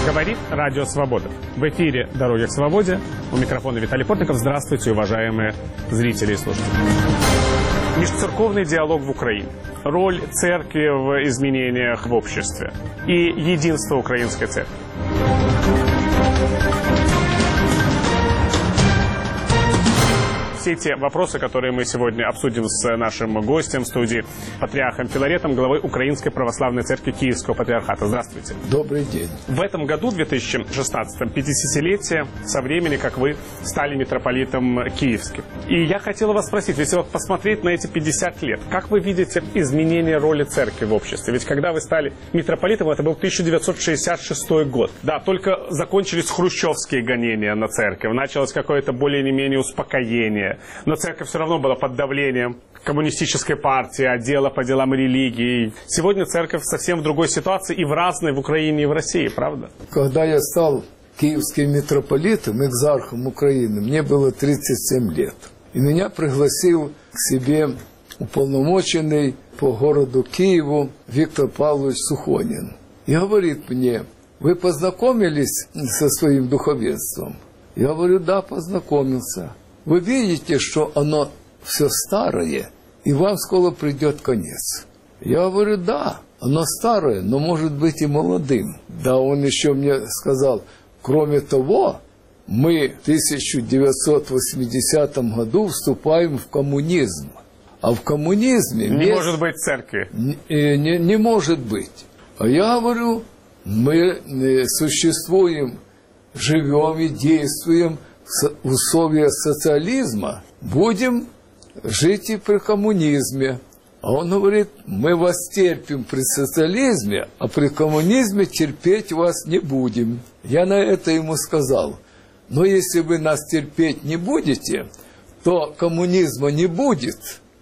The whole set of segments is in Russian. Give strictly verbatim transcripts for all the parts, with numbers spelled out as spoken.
Говорит Радио Свобода. В эфире «Дороги к свободе». У микрофона Виталий Портников. Здравствуйте, уважаемые зрители и слушатели. Межцерковный диалог в Украине. Роль церкви в изменениях в обществе. И единство украинской церкви. Все те вопросы, которые мы сегодня обсудим с нашим гостем в студии, патриархом Филаретом, главой Украинской Православной Церкви Киевского Патриархата. Здравствуйте. Добрый день. В этом году, две тысячи шестнадцатом, пятидесятилетие со времени, как вы стали митрополитом Киевским. И я хотел вас спросить, если вот посмотреть на эти пятьдесят лет, как вы видите изменение роли церкви в обществе? Ведь когда вы стали митрополитом, это был тысяча девятьсот шестьдесят шестой год. Да, только закончились хрущевские гонения на церковь, началось какое-то более-менее успокоение. Но церковь все равно была под давлением коммунистической партии, отдела по делам религии. Сегодня церковь совсем в другой ситуации и в разной в Украине, и в России, правда? Когда я стал киевским митрополитом, экзархом Украины, мне было тридцать семь лет. И меня пригласил к себе уполномоченный по городу Киеву Виктор Павлович Сухонин. И говорит мне: вы познакомились со своим духовенством? Я говорю: да, познакомился. Вы видите, что оно все старое, и вам скоро придет конец. Я говорю: да, оно старое, но может быть и молодым. Да, он еще мне сказал: кроме того, мы в тысяча девятьсот восьмидесятом году вступаем в коммунизм. А в коммунизме... Не мест... может быть церкви. Не, не, не может быть. А я говорю: мы существуем, живем и действуем в условиях социализма, будем жить и при коммунизме. А он говорит: мы вас терпим при социализме, а при коммунизме терпеть вас не будем. Я на это ему сказал: но если вы нас терпеть не будете, то коммунизма не будет,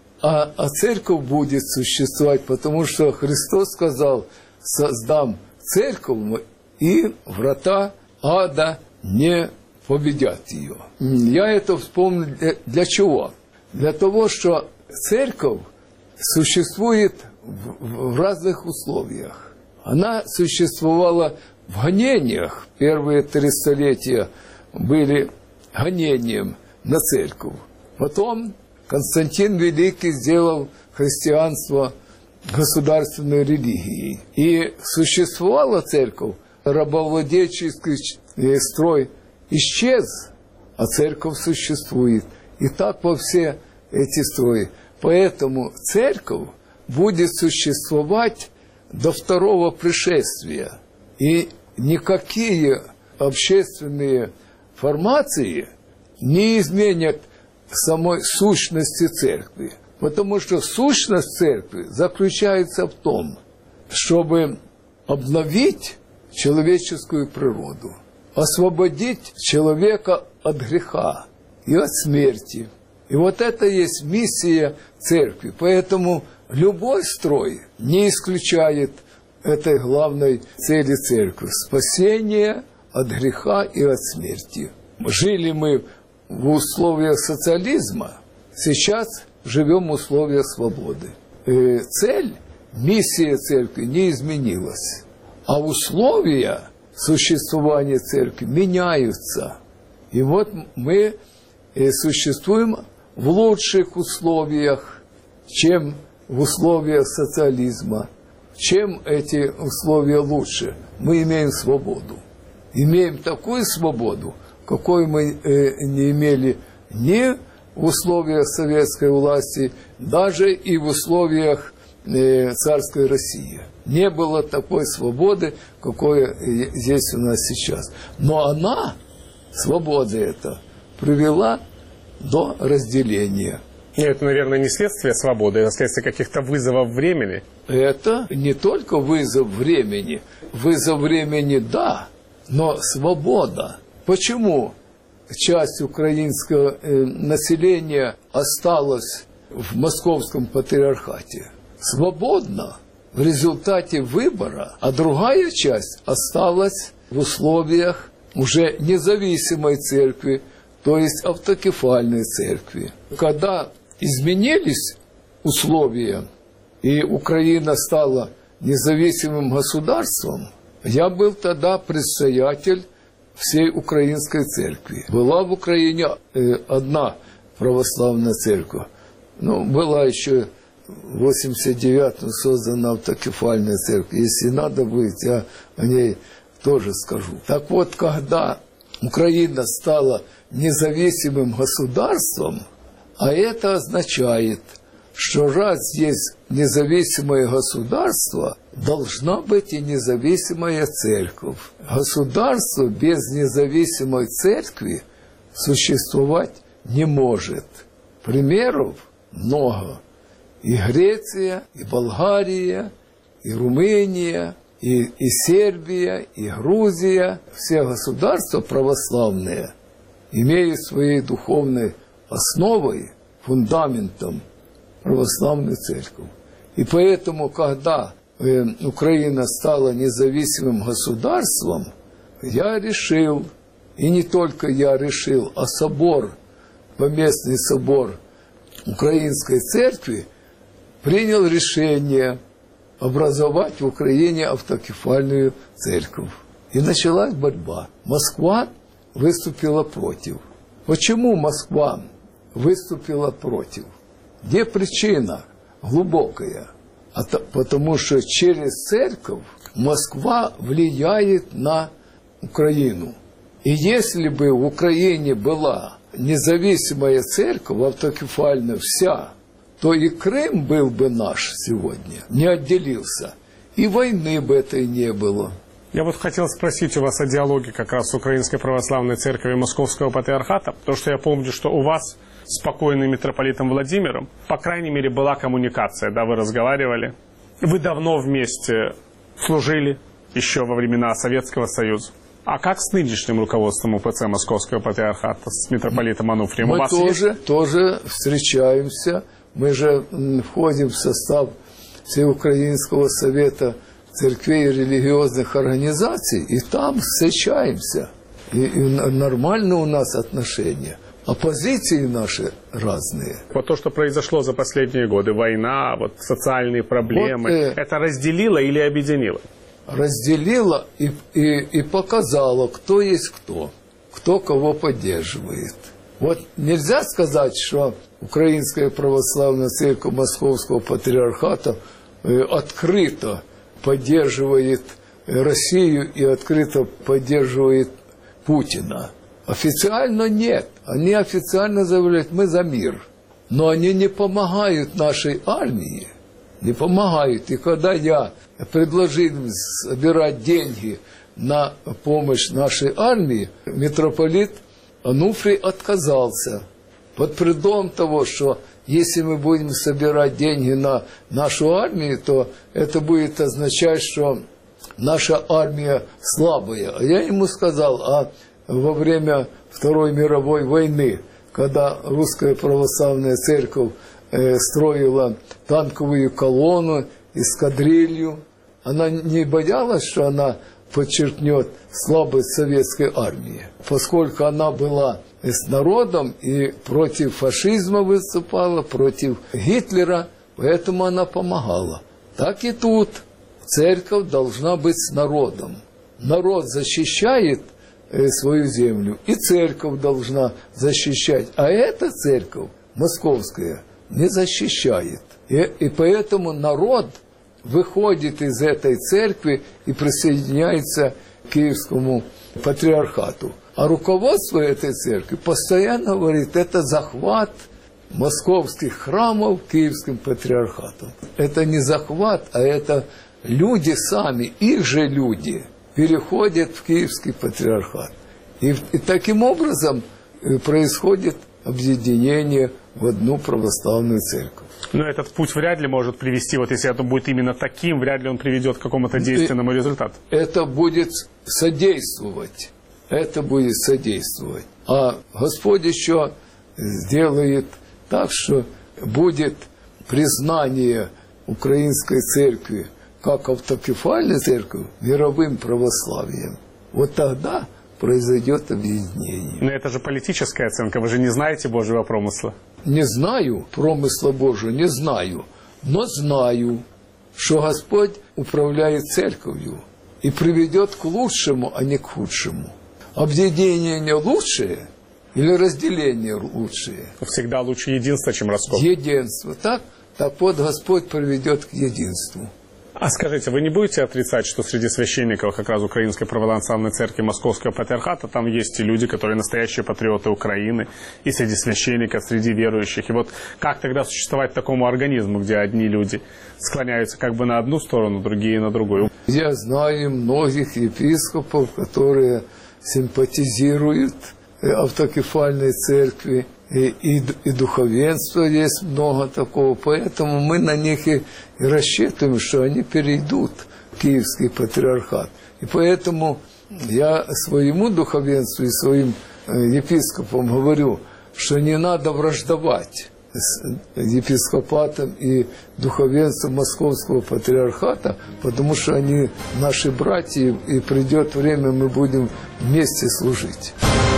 а, а церковь будет существовать, потому что Христос сказал: создам церковь, и врата ада не победят ее. Я это вспомнил для, для чего? Для того, что церковь существует в, в разных условиях. Она существовала в гонениях. Первые три столетия были гонением на церковь. Потом Константин Великий сделал христианство государственной религией. И существовала церковь, рабовладельческий строй исчез, а церковь существует. И так во все эти строи. Поэтому церковь будет существовать до второго пришествия. И никакие общественные формации не изменят самой сущности церкви. Потому что сущность церкви заключается в том, чтобы обновить человеческую природу, освободить человека от греха и от смерти. И вот это есть миссия церкви. Поэтому любой строй не исключает этой главной цели церкви – спасение от греха и от смерти. Жили мы в условиях социализма, сейчас живем в условиях свободы. И цель, миссия церкви не изменилась, а условия существования церкви меняются. И вот мы существуем в лучших условиях, чем в условиях социализма. Чем эти условия лучше? Мы имеем свободу. Имеем такую свободу, какой мы не имели ни в условиях советской власти, даже и в условиях царской России. Не было такой свободы, какой есть у нас сейчас. Но она, свобода эта, привела до разделения. Это, наверное, не следствие свободы, это следствие каких-то вызовов времени. Это не только вызов времени. Вызов времени, да, но свобода. Почему часть украинского населения осталась в Московском патриархате? Свободно, в результате выбора, а другая часть осталась в условиях уже независимой церкви, то есть автокефальной церкви. Когда изменились условия, и Украина стала независимым государством, Я был тогда предстоятель всей украинской церкви. Была в Украине одна православная церковь. Ну, была еще в восемьдесят девятом создана автокефальная церковь. Если надо будет, я о ней тоже скажу. Так вот, когда Украина стала независимым государством, а это означает, что раз есть независимое государство, должна быть и независимая церковь. Государство без независимой церкви существовать не может. Примеров много. И Греция, и Болгария, и Румыния, и, и Сербия, и Грузия. Все государства православные имеют своей духовной основой, фундаментом православную церковь. И поэтому, когда э, Украина стала независимым государством, я решил, и не только я решил, а собор, поместный собор Украинской церкви, принял решение образовать в Украине автокефальную церковь. И началась борьба. Москва выступила против. Почему Москва выступила против? Где причина глубокая? А то, потому что через церковь Москва влияет на Украину. И если бы в Украине была независимая церковь, автокефальная вся, то и Крым был бы наш сегодня, не отделился. И войны бы этой не было. Я вот хотел спросить у вас о диалоге как раз с Украинской Православной Церковью и Московского Патриархата, потому что я помню, что у вас с покойным митрополитом Владимиром, по крайней мере, была коммуникация, да, вы разговаривали. Вы давно вместе служили, еще во времена Советского Союза. А как с нынешним руководством УПЦ Московского Патриархата, с митрополитом Ануфрием? Мы у вас тоже, есть? тоже встречаемся. Мы же входим в состав Всеукраинского совета церквей и религиозных организаций, и там встречаемся. И, и нормально у нас отношения. А позиции наши разные. Вот то, что произошло за последние годы, война, вот социальные проблемы, вот, э, это разделило или объединило? Разделило и, и, и показало, кто есть кто, кто кого поддерживает. Вот нельзя сказать, что Украинская Православная Церковь Московского Патриархата э, открыто поддерживает Россию и открыто поддерживает Путина. Официально нет. Они официально заявляют, мы за мир. Но они не помогают нашей армии. Не помогают. И когда я предложил собирать деньги на помощь нашей армии, митрополит Ануфрий отказался. Под предлогом того, что если мы будем собирать деньги на нашу армию, то это будет означать, что наша армия слабая. А я ему сказал, а во время Второй мировой войны, когда Русская Православная Церковь э, строила танковую колонну, эскадрилью, она не боялась, что она подчеркнет слабость советской армии, поскольку она была с народом и против фашизма выступала, против Гитлера, поэтому она помогала. Так и тут церковь должна быть с народом. Народ защищает свою землю, и церковь должна защищать. А эта церковь, московская, не защищает. И, и поэтому народ выходит из этой церкви и присоединяется к Киевскому патриархату. А руководство этой церкви постоянно говорит, это захват московских храмов Киевским патриархатом. Это не захват, а это люди сами, их же люди, переходят в Киевский патриархат. И, и таким образом происходит объединение в одну православную церковь. Но этот путь вряд ли может привести, вот если это будет именно таким, вряд ли он приведет к какому-то действенному результату. Это будет содействовать. Это будет содействовать. А Господь еще сделает так, что будет признание Украинской церкви как автокефальной церкви мировым православием. Вот тогда произойдет объединение. Но это же политическая оценка, вы же не знаете Божьего промысла. Не знаю промысла Божьего, не знаю, но знаю, что Господь управляет церковью. и приведет к лучшему, а не к худшему. Объединение не лучшее или разделение лучшее? Всегда лучше единство, чем раскол. Единство, так? Так вот Господь приведет к единству. А скажите, вы не будете отрицать, что среди священников как раз Украинской православной церкви Московского патриархата там есть и люди, которые настоящие патриоты Украины, и среди священников, среди верующих. И вот как тогда существовать такому организму, где одни люди склоняются как бы на одну сторону, другие на другую? Я знаю многих епископов, которые симпатизируют автокефальной церкви, и, и, и духовенства есть много такого, поэтому мы на них и, и рассчитываем, что они перейдут в Киевский патриархат. И поэтому я своему духовенству и своим епископам говорю, что не надо враждовать с епископатом и духовенством Московского патриархата, потому что они наши братья, и придет время, мы будем вместе служить.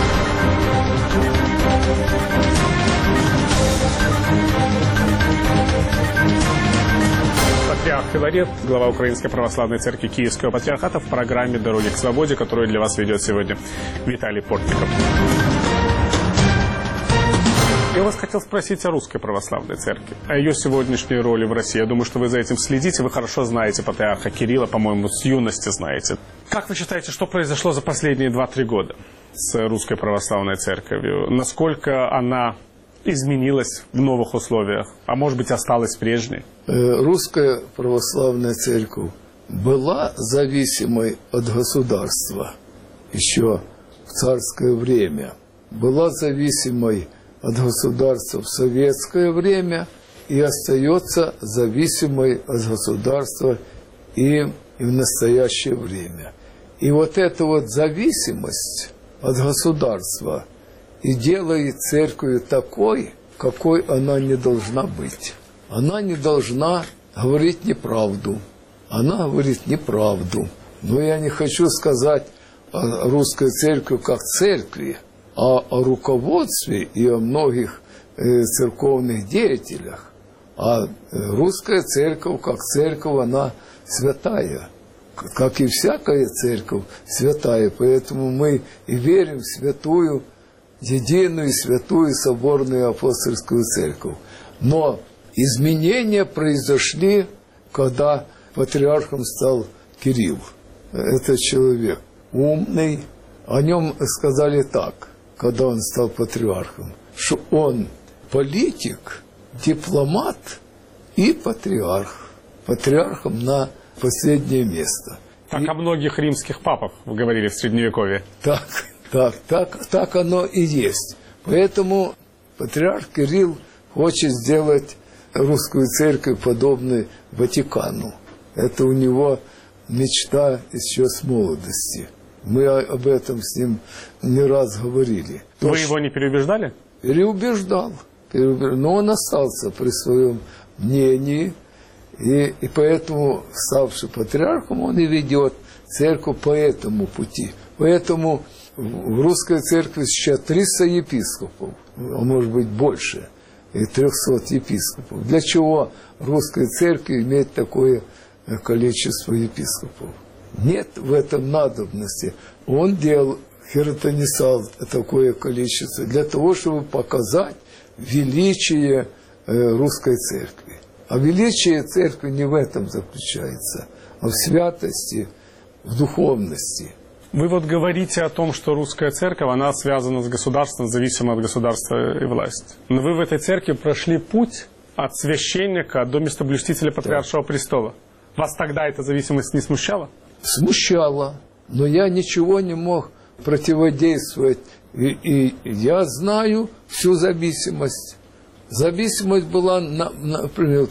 Патриарх Филарет, глава Украинской православной церкви Киевского патриархата, в программе «Дороги к свободе», которую для вас ведет сегодня Виталий Портников. Я вас хотел спросить о Русской православной церкви, о ее сегодняшней роли в России. Я думаю, что вы за этим следите, вы хорошо знаете патриарха Кирилла, по-моему, с юности знаете. Как вы считаете, что произошло за последние два-три года с Русской православной церковью? Насколько она изменилась в новых условиях, а может быть осталась прежней? Русская православная церковь была зависимой от государства еще в царское время, была зависимой от государства в советское время и остается зависимой от государства и, и в настоящее время. И вот эта вот зависимость от государства и делает церковь такой, какой она не должна быть. Она не должна говорить неправду. Она говорит неправду. Но я не хочу сказать о русской церкви как церкви, а о руководстве и о многих э, церковных деятелях. А русская церковь как церковь, она святая. Как и всякая церковь святая. Поэтому мы и верим в святую, единую, святую, соборную апостольскую церковь. Но изменения произошли, когда патриархом стал Кирилл. Это человек умный. О нем сказали так, когда он стал патриархом, что он политик, дипломат и патриарх. Патриархом на последнее место. Так и... о многих римских папах вы говорили в Средневековье. Так. Так, так, так оно и есть. Поэтому патриарх Кирилл хочет сделать русскую церковь подобной Ватикану. Это у него мечта еще с молодости. Мы об этом с ним не раз говорили. Вы его не переубеждали? Переубеждал. переубеждал. Но он остался при своем мнении. И, и поэтому, ставший патриархом, он и ведет церковь по этому пути. Поэтому в русской церкви сейчас триста епископов, а может быть больше, и трехсот епископов. Для чего русской церкви иметь такое количество епископов? Нет в этом надобности. Он делал, хиротонисал такое количество для того, чтобы показать величие русской церкви. А величие церкви не в этом заключается, а в святости, в духовности. Вы вот говорите о том, что русская церковь, она связана с государством, зависима от государства и власти. Но вы в этой церкви прошли путь от священника до местоблюстителя Патриаршего престола. Вас тогда эта зависимость не смущала? Смущала, но я ничего не мог противодействовать. И, и я знаю всю зависимость. Зависимость была, например,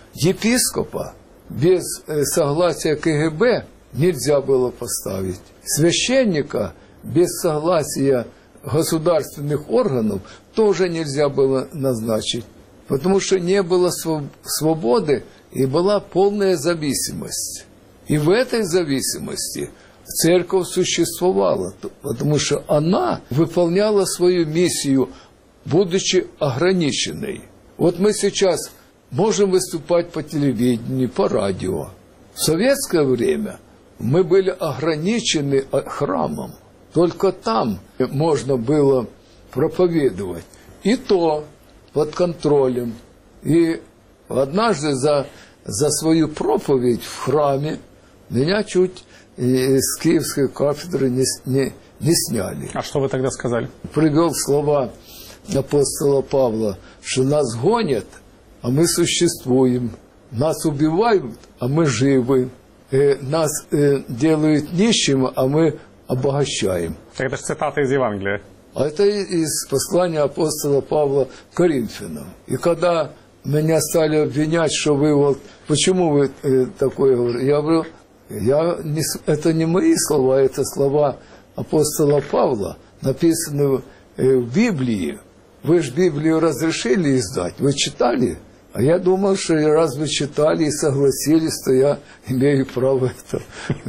епископа без согласия ка гэ бэ нельзя было поставить. Священника без согласия государственных органов тоже нельзя было назначить, потому что не было свободы и была полная зависимость. И в этой зависимости церковь существовала, потому что она выполняла свою миссию, будучи ограниченной. Вот мы сейчас можем выступать по телевидению, по радио. В советское время мы были ограничены храмом. Только там можно было проповедовать. И то под контролем. И однажды за, за свою проповедь в храме меня чуть с Киевской кафедры не, не, не сняли. А что вы тогда сказали? Привел слова апостола Павла, что нас гонят, а мы существуем. Нас убивают, а мы живы. Э, нас э, делают нищими, а мы обогащаем. Это же цитата из Евангелия. А это из послания апостола Павла Коринфянам. И когда меня стали обвинять, что вы вот... Почему вы э, такое говорите? Я говорю, я не, это не мои слова, это слова апостола Павла, написанные э, в Библии. Вы же Библию разрешили издать, вы читали? А я думал, что раз вы читали и согласились, то я имею право это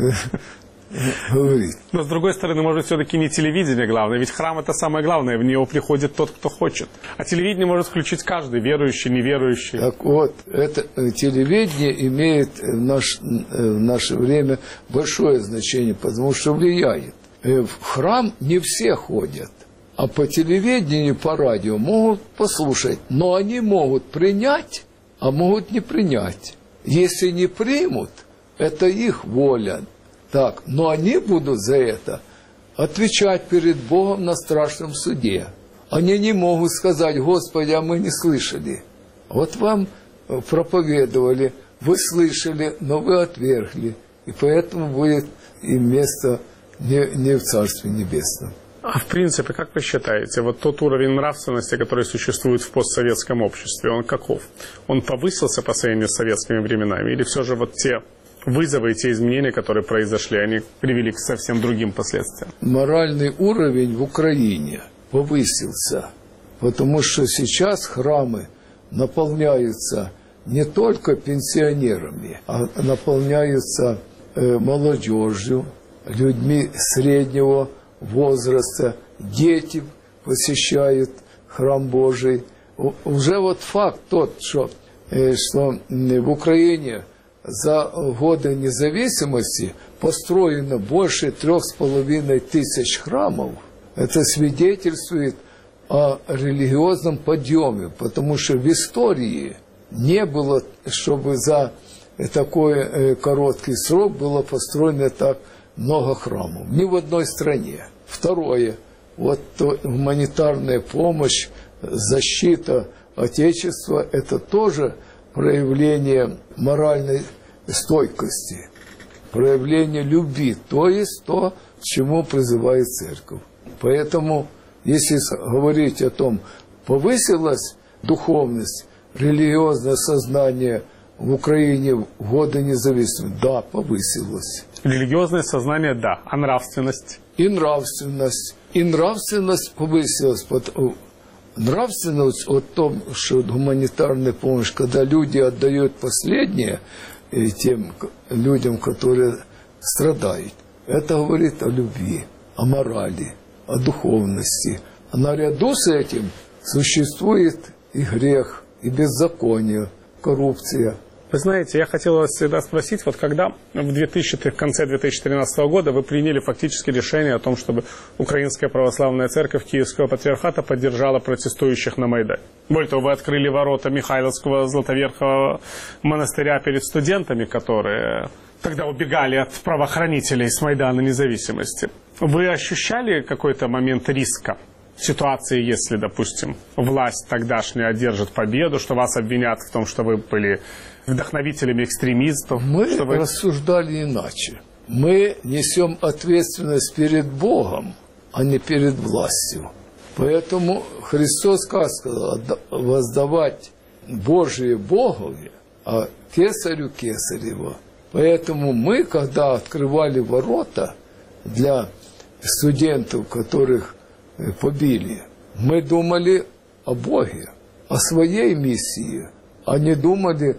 говорить. Но, с другой стороны, может, все-таки не телевидение главное, ведь храм – это самое главное, в него приходит тот, кто хочет. А телевидение может включить каждый, верующий, неверующий. Так вот, это телевидение имеет в, наш, в наше время большое значение, потому что влияет. В храм не все ходят, а по телевидению, по радио могут послушать, но они могут принять, а могут не принять. Если не примут, это их воля. Так, но они будут за это отвечать перед Богом на страшном суде. Они не могут сказать: Господи, а мы не слышали. Вот вам проповедовали, вы слышали, но вы отвергли. И поэтому будет им место не, не в Царстве Небесном. А в принципе, как вы считаете, вот тот уровень нравственности, который существует в постсоветском обществе, он каков? Он повысился по сравнению с советскими временами? Или все же вот те вызовы и те изменения, которые произошли, они привели к совсем другим последствиям? Моральный уровень в Украине повысился, потому что сейчас храмы наполняются не только пенсионерами, а наполняются э, молодежью, людьми среднего возраста, дети посещают храм Божий. Уже вот факт тот, что, э, что в Украине за годы независимости построено больше трех с половиной тысяч храмов. Это свидетельствует о религиозном подъеме, потому что в истории не было, чтобы за такой короткий срок было построено так много храмов. Ни в одной стране. Второе. Вот гуманитарная помощь, защита Отечества – это тоже проявление моральной стойкости, проявление любви, то есть то, к чему призывает Церковь. Поэтому, если говорить о том, повысилась духовность, религиозное сознание в Украине в годы независимости, да, повысилось. Религиозное сознание, да, а нравственность? И нравственность, и нравственность повысилась. Нравственность о том, что гуманитарная помощь, когда люди отдают последнее тем людям, которые страдают, это говорит о любви, о морали, о духовности. А наряду с этим существует и грех, и беззаконие, коррупция. Вы знаете, я хотел вас всегда спросить, вот когда в, двухтысячном, в конце две тысячи тринадцатого года вы приняли фактически решение о том, чтобы Украинская Православная Церковь Киевского Патриархата поддержала протестующих на Майдане. Более того, вы открыли ворота Михайловского Златоверхового монастыря перед студентами, которые тогда убегали от правоохранителей с Майдана Независимости. Вы ощущали какой-то момент риска? В ситуации, если, допустим, власть тогдашняя одержит победу, что вас обвинят в том, что вы были вдохновителями экстремистов? Мы что вы... рассуждали иначе. Мы несем ответственность перед Богом, а не перед властью. Поэтому Христос сказал: воздавать Божие Богове, а кесарю кесарево. Поэтому мы, когда открывали ворота для студентов, которых побили, мы думали о Боге, о своей миссии, а не думали,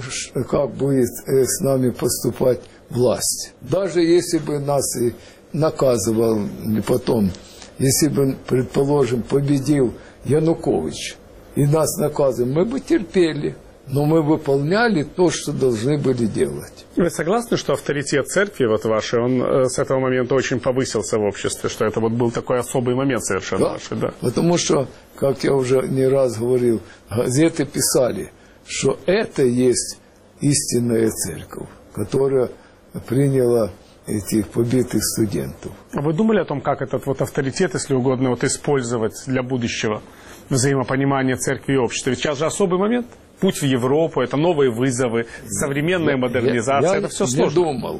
как будет с нами поступать власть. Даже если бы нас и наказывал потом, если бы, предположим, победил Янукович и нас наказывал, мы бы терпели, но мы выполняли то, что должны были делать. Вы согласны, что авторитет церкви вот вашей, он э, с этого момента очень повысился в обществе, что это вот был такой особый момент совершенно Да, ваш, да? Потому что, как я уже не раз говорил, газеты писали, что это есть истинная церковь, которая приняла этих побитых студентов. А вы думали о том, как этот вот авторитет, если угодно, вот использовать для будущего взаимопонимания церкви и общества? Ведь сейчас же особый момент. Путь в Европу, это новые вызовы, современная модернизация, я, я это все не сложно. думал.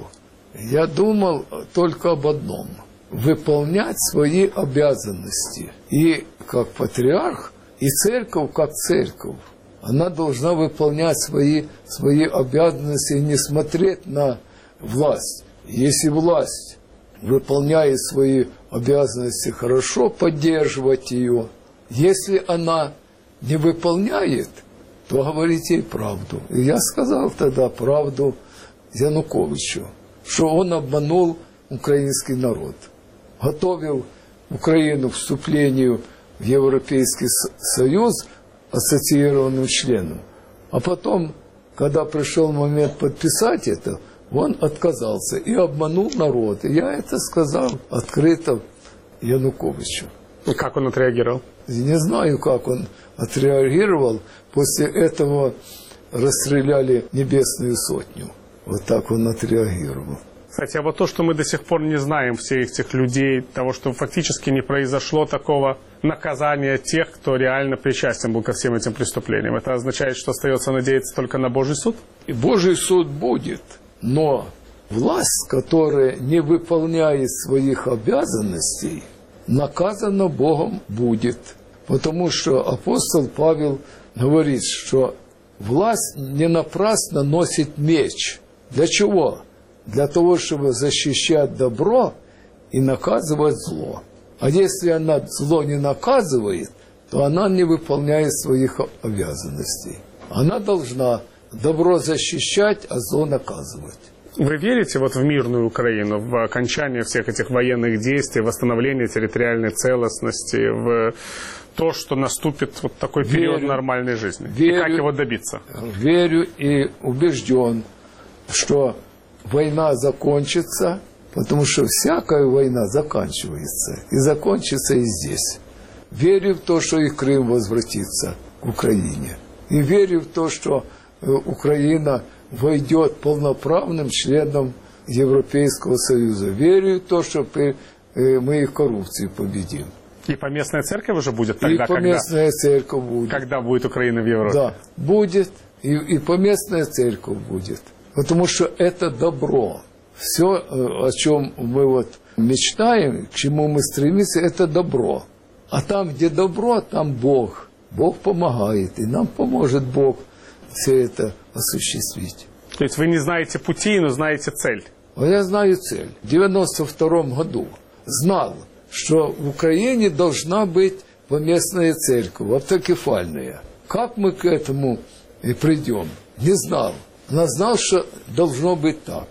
Я думал только об одном. Выполнять свои обязанности. И как патриарх, и церковь как церковь. Она должна выполнять свои, свои обязанности и не смотреть на власть. Если власть выполняет свои обязанности хорошо, поддерживать ее. Если она не выполняет, то говорить ей правду. И я сказал тогда правду Януковичу, что он обманул украинский народ, готовил Украину к вступлению в Европейский Союз ассоциированным членом. А потом, когда пришел момент подписать это, он отказался и обманул народ. И я это сказал открыто Януковичу. И как он отреагировал? Я не знаю, как он отреагировал. После этого расстреляли Небесную Сотню. Вот так он отреагировал. Кстати, а вот то, что мы до сих пор не знаем всех этих людей, того, что фактически не произошло такого наказания тех, кто реально причастен был ко всем этим преступлениям, это означает, что остается надеяться только на Божий суд? И Божий суд будет, но власть, которая не выполняет своих обязанностей, наказана Богом будет. Потому что апостол Павел говорит, что власть не напрасно носит меч. Для чего? Для того, чтобы защищать добро и наказывать зло. А если она зло не наказывает, то она не выполняет своих обязанностей. Она должна добро защищать, а зло наказывать. Вы верите вот в мирную Украину, в окончание всех этих военных действий, восстановление территориальной целостности, в то, что наступит вот такой период верю, нормальной жизни? Верю, и как его добиться? Верю и убежден, что война закончится, потому что всякая война заканчивается. И закончится и здесь. Верю в то, что и Крым возвратится к Украине. И верю в то, что Украина войдет полноправным членом Европейского Союза. Верю в то, что мы и коррупцию победим. И поместная церковь уже будет тогда, и поместная когда, церковь будет. Когда будет Украина в Европе? Да, будет. И, и поместная церковь будет. Потому что это добро. Все, о чем мы вот мечтаем, к чему мы стремимся, это добро. А там, где добро, там Бог. Бог помогает. И нам поможет Бог все это осуществить. То есть вы не знаете пути, но знаете цель? А я знаю цель. В девяносто втором году знал, что в Украине должна быть поместная церковь, автокефальная. Как мы к этому и придем? Не знал. Но знал, что должно быть так.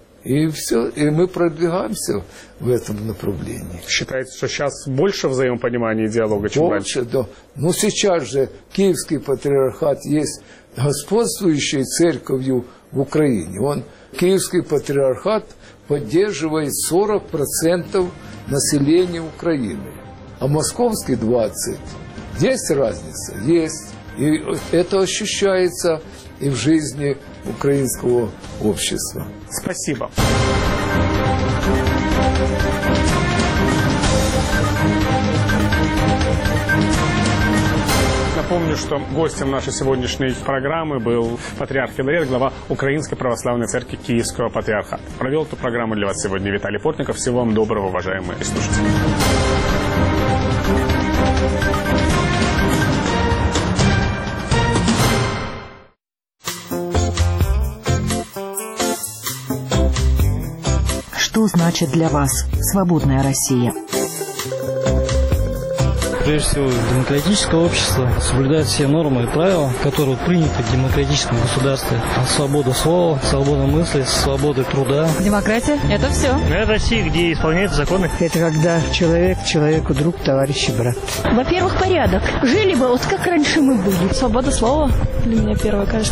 И все, и мы продвигаемся в этом направлении. Считаете, что сейчас больше взаимопонимания и диалога, чем больше, раньше? Да. Но сейчас же Киевский патриархат есть господствующей церковью в Украине. Он, Киевский патриархат поддерживает сорок процентов населения Украины, а московский двадцать процентов. Есть разница? Есть. И это ощущается и в жизни украинского общества. Спасибо. Напомню, что гостем нашей сегодняшней программы был патриарх Филарет, глава Украинской Православной Церкви Киевского Патриархата. Провел эту программу для вас сегодня Виталий Портников. Всего вам доброго, уважаемые слушатели. Что значит для вас свободная Россия? Прежде всего, демократическое общество соблюдает все нормы и правила, которые приняты в демократическом государстве. Свобода слова, свобода мысли, свобода труда. Демократия – это все. Это Россия, где исполняются законы. Это когда человек человеку друг, товарищ и брат. Во-первых, порядок. Жили бы вот как раньше мы были. Свобода слова для меня первое, кажется.